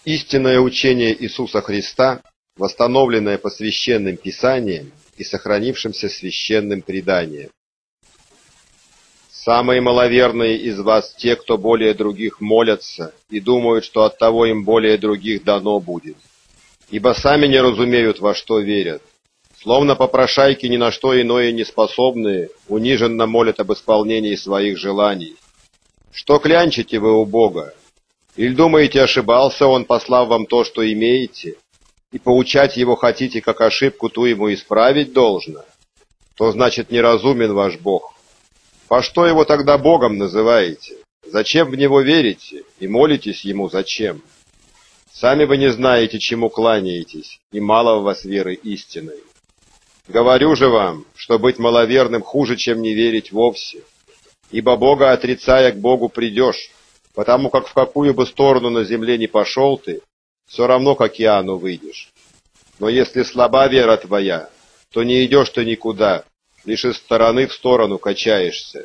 Истинное учение Иисуса Христа, восстановленное по священным писаниям и сохранившимся священным преданиям. Самые маловерные из вас те, кто более других молятся и думают, что от того им более других дано будет. Ибо сами не разумеют, во что верят. Словно попрошайки ни на что иное не способные, униженно молят об исполнении своих желаний. Что клянчите вы у Бога? Или думаете, ошибался Он, послав вам то, что имеете, и поучать Его хотите, как ошибку ту Ему исправить должно? То значит, неразумен ваш Бог. По что Его тогда Богом называете? Зачем в Него верите и молитесь Ему зачем? Сами вы не знаете, чему кланяетесь, и мало в вас веры истинной. Говорю же вам, что быть маловерным хуже, чем не верить вовсе. Ибо Бога отрицая, к Богу придешь, потому как в какую бы сторону на земле ни пошел ты, все равно к океану выйдешь. Но если слаба вера твоя, то не идешь ты никуда, лишь из стороны в сторону качаешься.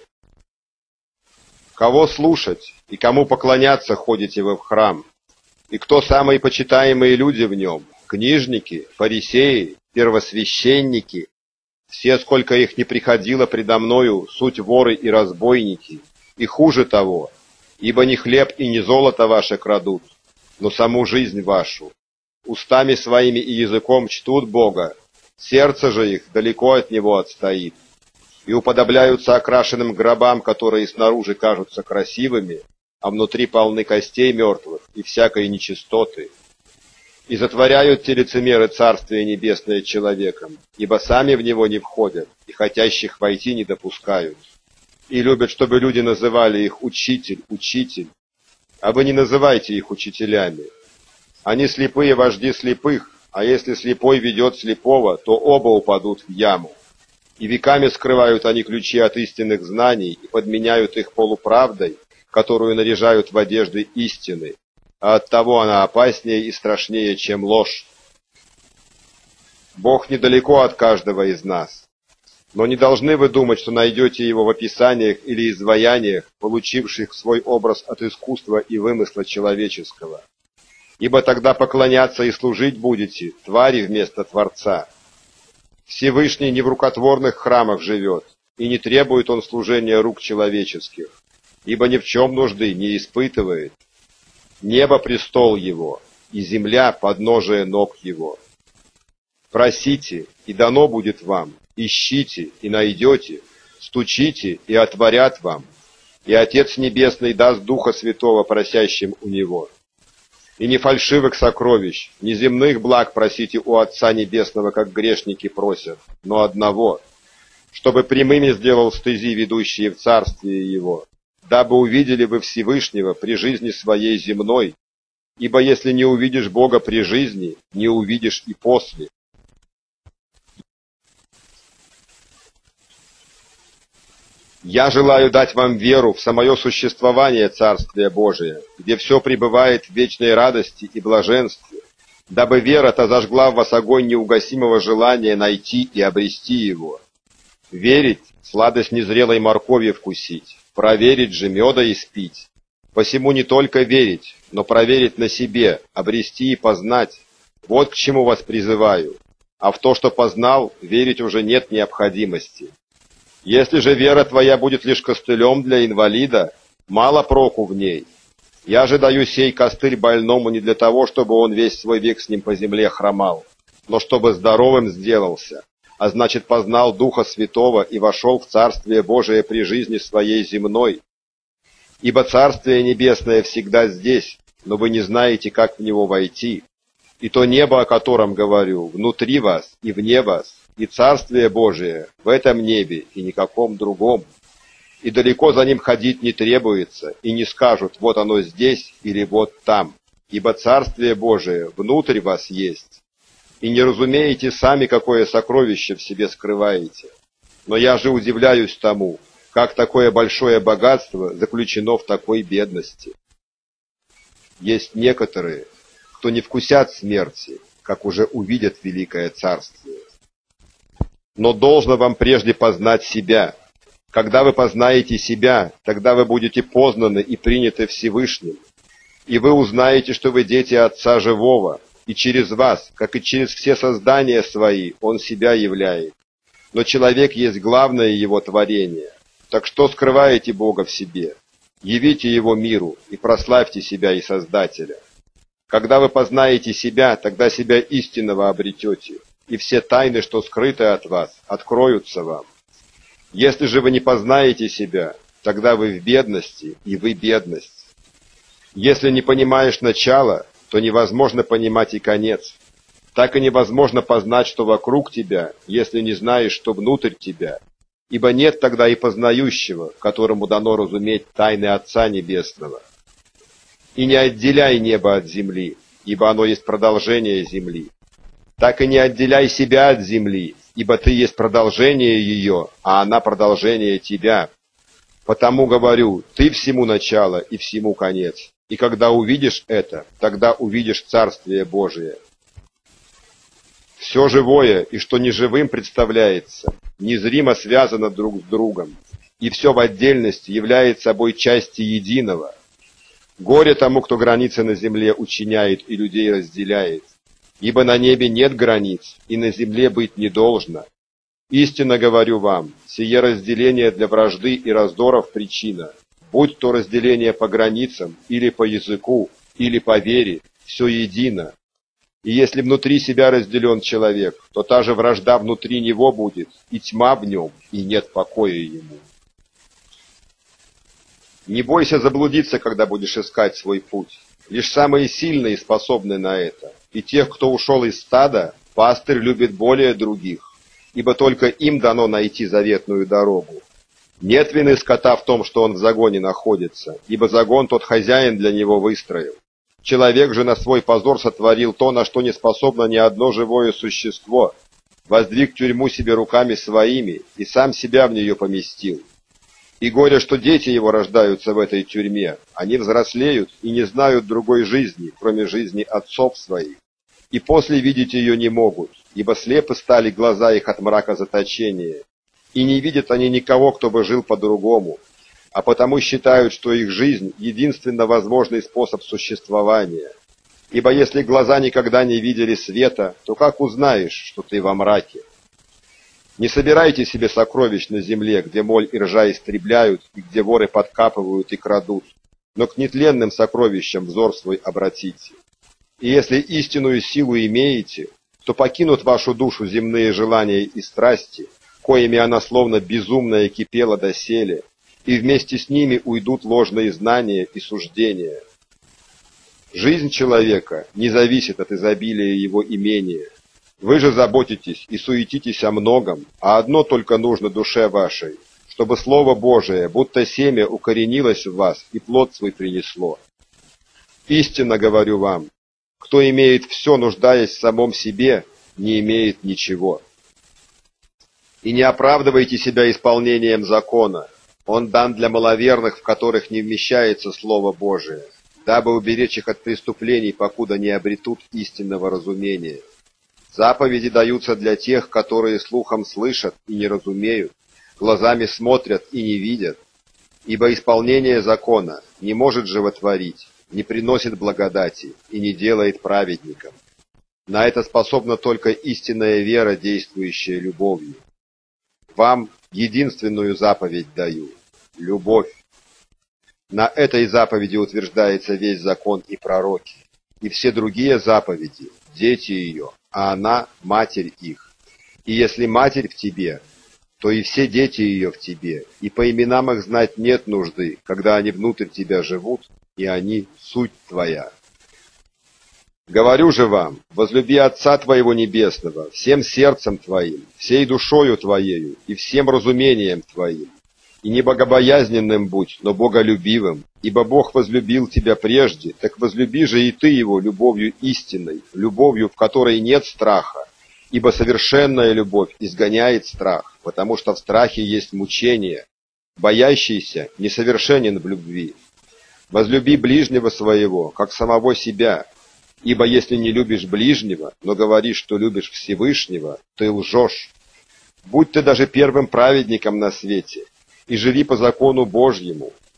Кого слушать и кому поклоняться ходите вы в храм? И кто самые почитаемые люди в нем? Книжники, фарисеи, первосвященники? Все, сколько их не приходило предо мною, суть воры и разбойники. И хуже того, ибо не хлеб и не золото ваше крадут, но саму жизнь вашу. Устами своими и языком чтут Бога, сердце же их далеко от Него отстоит. И уподобляются окрашенным гробам, которые снаружи кажутся красивыми, а внутри полны костей мертвых и всякой нечистоты. И затворяют те лицемеры Царствие Небесное человеком, ибо сами в него не входят, и хотящих войти не допускают. И любят, чтобы люди называли их «учитель, учитель», а вы не называйте их учителями. Они слепые вожди слепых, а если слепой ведет слепого, то оба упадут в яму. И веками скрывают они ключи от истинных знаний и подменяют их полуправдой, которую наряжают в одежды истины, а оттого она опаснее и страшнее, чем ложь. Бог недалеко от каждого из нас, но не должны вы думать, что найдете Его в описаниях или изваяниях, получивших свой образ от искусства и вымысла человеческого. Ибо тогда поклоняться и служить будете твари вместо Творца. Всевышний не в рукотворных храмах живет, и не требует Он служения рук человеческих, ибо ни в чем нужды не испытывает. Небо — престол Его, и земля — подножие ног Его. Просите, и дано будет вам, ищите, и найдете, стучите, и отворят вам, и Отец Небесный даст Духа Святого просящим у Него. И не фальшивых сокровищ, не земных благ просите у Отца Небесного, как грешники просят, но одного, чтобы прямыми сделал стези, ведущие в Царствие Его, дабы увидели вы Всевышнего при жизни своей земной, ибо если не увидишь Бога при жизни, не увидишь и после. Я желаю дать вам веру в самое существование Царствия Божия, где все пребывает в вечной радости и блаженстве, дабы вера-то зажгла в вас огонь неугасимого желания найти и обрести его. Верить — сладость незрелой моркови вкусить, проверить же меда испить. Посему не только верить, но проверить на себе, обрести и познать. Вот к чему вас призываю. А в то, что познал, верить уже нет необходимости. Если же вера твоя будет лишь костылем для инвалида, мало проку в ней. Я же даю сей костыль больному не для того, чтобы он весь свой век с ним по земле хромал, но чтобы здоровым сделался, а значит познал Духа Святого и вошел в Царствие Божие при жизни своей земной. Ибо Царствие Небесное всегда здесь, но вы не знаете, как в него войти. И то небо, о котором говорю, внутри вас и вне вас, и Царствие Божие в этом небе и никаком другом. И далеко за ним ходить не требуется, и не скажут, вот оно здесь или вот там, ибо Царствие Божие внутрь вас есть. И не разумеете сами, какое сокровище в себе скрываете. Но я же удивляюсь тому, как такое большое богатство заключено в такой бедности. Есть некоторые, кто не вкусят смерти, как уже увидят великое Царствие. Но должно вам прежде познать себя. Когда вы познаете себя, тогда вы будете познаны и приняты Всевышним. И вы узнаете, что вы дети Отца Живого, и через вас, как и через все создания свои, Он себя являет. Но человек есть главное Его творение. Так что скрываете Бога в себе? Явите Его миру и прославьте себя и Создателя. Когда вы познаете себя, тогда себя истинного обретете, и все тайны, что скрыты от вас, откроются вам. Если же вы не познаете себя, тогда вы в бедности, и вы бедность. Если не понимаешь начало, то невозможно понимать и конец. Так и невозможно познать, что вокруг тебя, если не знаешь, что внутрь тебя. Ибо нет тогда и познающего, которому дано разуметь тайны Отца Небесного. И не отделяй небо от земли, ибо оно есть продолжение земли. Так и не отделяй себя от земли, ибо ты есть продолжение ее, а она продолжение тебя. Потому говорю, ты всему начало и всему конец. И когда увидишь это, тогда увидишь Царствие Божие. Все живое и что неживым представляется, незримо связано друг с другом, и все в отдельности является собой части единого. Горе тому, кто границы на земле учиняет и людей разделяет, ибо на небе нет границ, и на земле быть не должно. Истинно говорю вам, сие разделение для вражды и раздоров причина, будь то разделение по границам, или по языку, или по вере, все едино. И если внутри себя разделен человек, то та же вражда внутри него будет, и тьма в нем, и нет покоя ему. Не бойся заблудиться, когда будешь искать свой путь. Лишь самые сильные способны на это. И тех, кто ушел из стада, пастырь любит более других, ибо только им дано найти заветную дорогу. Нет вины скота в том, что он в загоне находится, ибо загон тот хозяин для него выстроил. Человек же на свой позор сотворил то, на что не способно ни одно живое существо, воздвиг тюрьму себе руками своими и сам себя в нее поместил. И горе, что дети его рождаются в этой тюрьме, они взрослеют и не знают другой жизни, кроме жизни отцов своих, и после видеть ее не могут, ибо слепы стали глаза их от мрака заточения, и не видят они никого, кто бы жил по-другому, а потому считают, что их жизнь – единственно возможный способ существования. Ибо если глаза никогда не видели света, то как узнаешь, что ты во мраке? Не собирайте себе сокровищ на земле, где моль и ржа истребляют, и где воры подкапывают и крадут, но к нетленным сокровищам взор свой обратите. И если истинную силу имеете, то покинут вашу душу земные желания и страсти, коими она словно безумная кипела доселе, и вместе с ними уйдут ложные знания и суждения. Жизнь человека не зависит от изобилия его имения. Вы же заботитесь и суетитесь о многом, а одно только нужно душе вашей, чтобы Слово Божие, будто семя, укоренилось в вас и плод свой принесло. Истинно говорю вам, кто имеет все, нуждаясь в самом себе, не имеет ничего. И не оправдывайте себя исполнением закона. Он дан для маловерных, в которых не вмещается Слово Божие, дабы уберечь их от преступлений, покуда не обретут истинного разумения. Заповеди даются для тех, которые слухом слышат и не разумеют, глазами смотрят и не видят, ибо исполнение закона не может животворить, не приносит благодати и не делает праведником. На это способна только истинная вера, действующая любовью. Вам единственную заповедь даю – любовь. На этой заповеди утверждается весь закон и пророки, и все другие заповеди – дети ее, а она – матерь их. И если матерь в тебе, то и все дети ее в тебе, и по именам их знать нет нужды, когда они внутрь тебя живут, и они – суть твоя. Говорю же вам, возлюби Отца твоего Небесного всем сердцем твоим, всей душою твоею и всем разумением твоим. И не богобоязненным будь, но боголюбивым, ибо Бог возлюбил тебя прежде, так возлюби же и ты его любовью истинной, любовью, в которой нет страха, ибо совершенная любовь изгоняет страх, потому что в страхе есть мучение, боящийся несовершенен в любви. Возлюби ближнего своего, как самого себя. Ибо если не любишь ближнего, но говоришь, что любишь Всевышнего, ты лжешь. Будь ты даже первым праведником на свете, и живи по закону Божьему,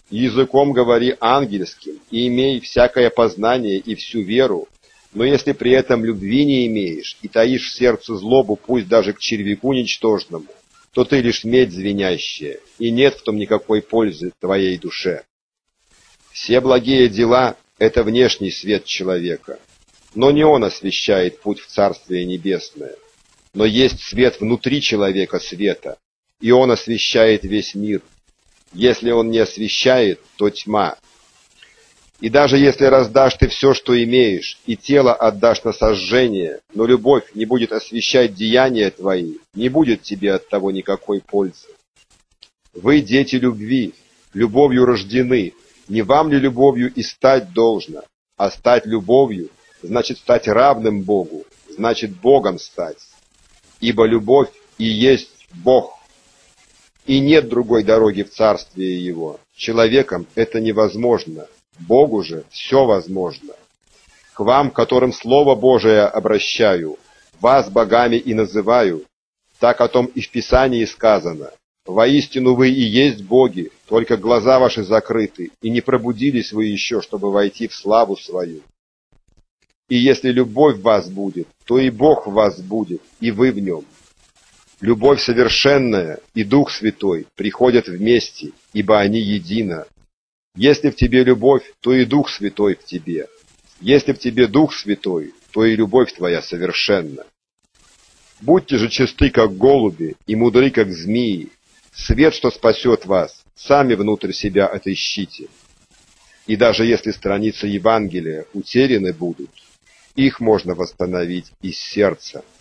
языком говори ангельским, и имей всякое познание и всю веру, но если при этом любви не имеешь и таишь в сердце злобу, пусть даже к червяку ничтожному, то ты лишь медь звенящая, и нет в том никакой пользы твоей душе. Все благие дела — это внешний свет человека, но не он освещает путь в Царствие Небесное, но есть свет внутри человека света, и он освещает весь мир. Если он не освещает, то тьма. И даже если раздашь ты все, что имеешь, и тело отдашь на сожжение, но любовь не будет освещать деяния твои, не будет тебе от того никакой пользы. Вы, дети любви, любовью рождены, не вам ли любовью и стать должно, а стать любовью, значит стать равным Богу, значит Богом стать. Ибо любовь и есть Бог. И нет другой дороги в Царствие Его. Человеком это невозможно, Богу же все возможно. К вам, которым Слово Божие обращаю, вас богами и называю, так о том и в Писании сказано. Воистину вы и есть боги, только глаза ваши закрыты, и не пробудились вы еще, чтобы войти в славу свою. И если любовь в вас будет, то и Бог в вас будет, и вы в нем. Любовь совершенная и Дух Святой приходят вместе, ибо они едино. Если в тебе любовь, то и Дух Святой в тебе. Если в тебе Дух Святой, то и любовь твоя совершенна. Будьте же чисты, как голуби, и мудры, как змеи. Свет, что спасет вас, сами внутрь себя отыщите. И даже если страницы Евангелия утеряны будут, их можно восстановить из сердца.